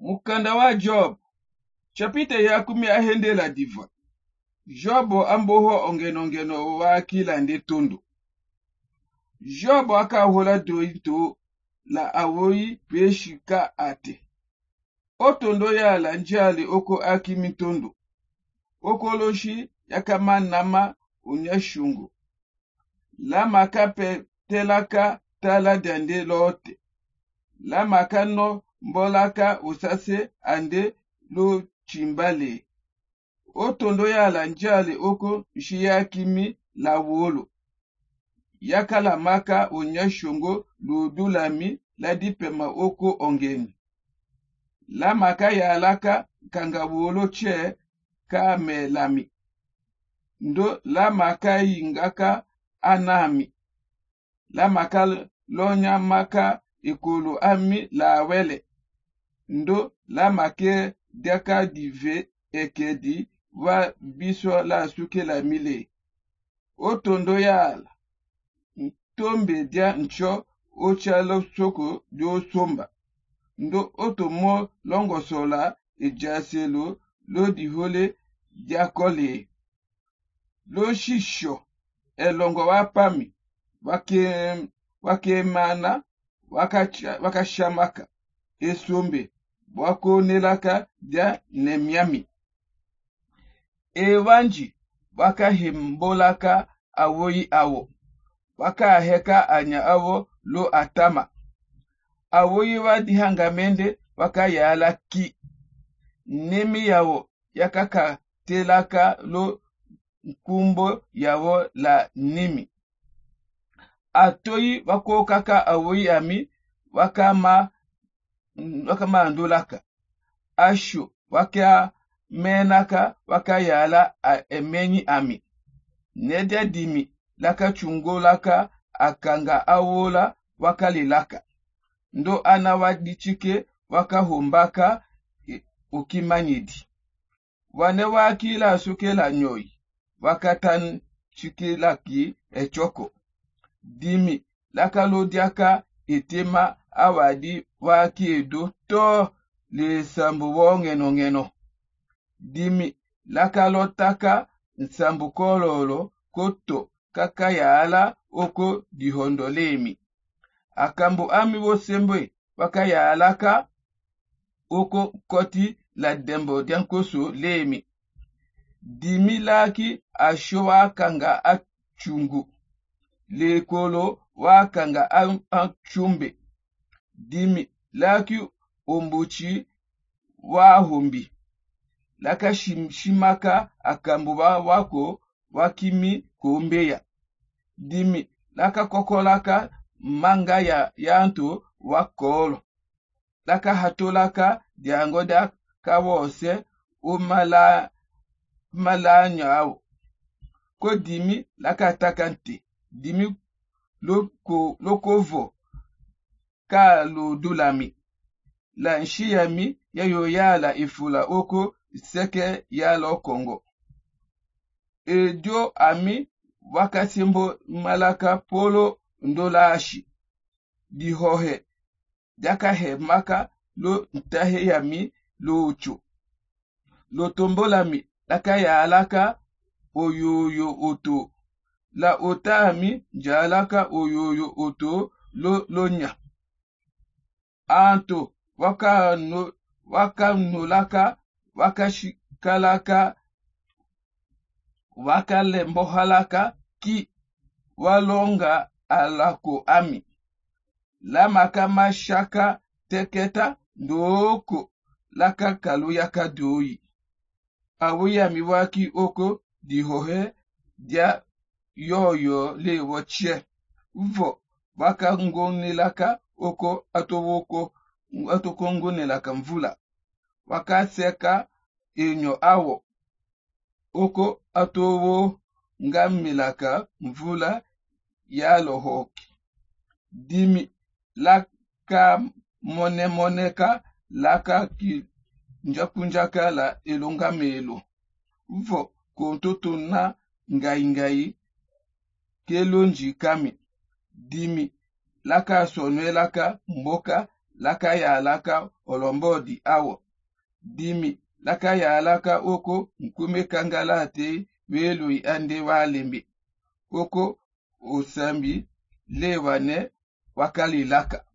Mukanda wa Job. Chapita ya kumi ahende la diva. Jobo amboho ongenongeno wa kila nde tondo. Jobo aka hola doito la awoyi peshika ate. Otondo ya la njali oko akimi tondo. Oko loshi yakama nama unyashungu. La makape telaka tala dende lote. La makano mbolaka usase ande lo chimbale. Otondo ya la njali oko shiyakimi la wolo. Yakala maka unyashungu ludulami la dipema oko ongeni. La maka ya alaka kanga wolo che ka melami. Ndo la maka ingaka anami. La maka lonya maka ikulu ami la wele. Ndo la make deka dive ekedi wa biso la suke la mile. Otondo ya ala. Tombe dia ncho ochalo soko dio somba. Ndo otomo longo sola ejaselo lo dihole diakole. Lo shisho elongo wapami wakemana wakashamaka esombe wako nelaka dia nemiami. Ewanji wakahembolaka awoyi awo. Waka heka anya awo lo atama. Awoyi wa dihangamende waka yala ki. Nemi yawo yakaka telaka lo nkumbo yawo la nimi. Atoyi wako kaka awoyi ami wakama andolaka. Asho waka menaka waka yala emenyi ami. Nede dimi laka chungo laka akanga awola waka lilaka. Ndo ana wadichike waka hombaka ukimanyidi. Wane waki la suke la nyoi. Wakatan chike laki echoko. Dimi laka lodiaka itema awadi waki edo to le sambu wongeno ngeno. Dimi laka lotaka nsambu kololo koto kaka yaala oko dihondolemi. Akambu ami wosembwe waka yaalaka oko koti la dembo diankoso lemi. Dimi laki asho wakanga achungu. Le kolo wakanga achumbe. Dimi laki ombuchi wahombi. Laka shimaka akambu wako wakimi kombeya. Dimi laka kokolaka manga ya yanto wakolo. Laka hatolaka diangoda kawose umala nyao. Ko dimi laka takante. Dimi lokovo ka lo dulami. La nshiyami ya yoyala ifula oko seke yalo Kongo. Edio ami wakasimbo malaka polo ndolashi. Dihohe. Daka he maka lo ntahe yami lo uchu. Lo tombolami laka ya alaka oyoyo oto. La otami jalaka oyoyo oto lo nya. Anto waka nolaka wakashikalaka wakalembohalaka ki walonga alako ami. La makama shaka teketa ndoko laka kaluyaka doi. Awoya miwaki oko dihohe dia yoyo le woche. Uvo waka ngonelaka oko atoko ngonelaka mvula. Waka seka enyo awo. Oko atowo ngamilaka mvula ya lohoki. Dimi laka moneka laka ki njakunjaka la elonga melo. Uvo kontoto na ngai kelonji kami. Dimi laka sonwe laka mboka laka ya alaka olombodi awo. Dimi laka ya alaka oko nkume kangala ate welui ande walembe. Oko osambi lewane wakali laka.